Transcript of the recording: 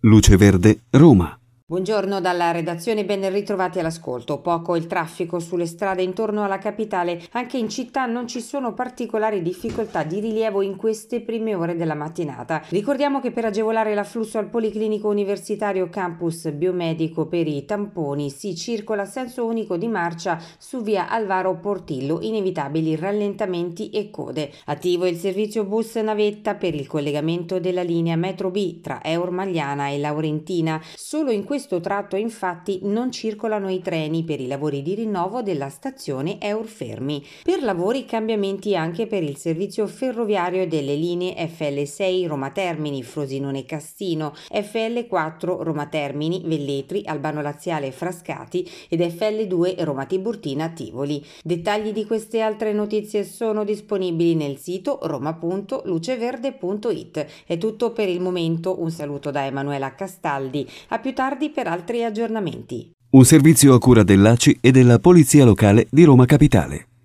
Luce Verde, Roma. Buongiorno dalla redazione, ben ritrovati all'ascolto. Poco il traffico sulle strade intorno alla capitale, anche in città non ci sono particolari difficoltà di rilievo in queste prime ore della mattinata. Ricordiamo che per agevolare l'afflusso al Policlinico Universitario Campus Biomedico per i tamponi si circola a senso unico di marcia su via Alvaro Portillo, inevitabili rallentamenti e code. Attivo il servizio bus navetta per il collegamento della linea Metro B tra Eur Magliana e Laurentina. Solo in questo tratto infatti non circolano i treni per i lavori di rinnovo della stazione Eur Fermi. Per lavori cambiamenti anche per il servizio ferroviario delle linee FL6 Roma Termini, Frosinone Cassino, FL4 Roma Termini, Velletri, Albano Laziale Frascati ed FL2 Roma Tiburtina Tivoli. Dettagli di queste altre notizie sono disponibili nel sito roma.luceverde.it. È tutto per il momento, un saluto da Emanuela Castaldi. A più tardi per altri aggiornamenti. Un servizio a cura dell'ACI e della Polizia Locale di Roma Capitale.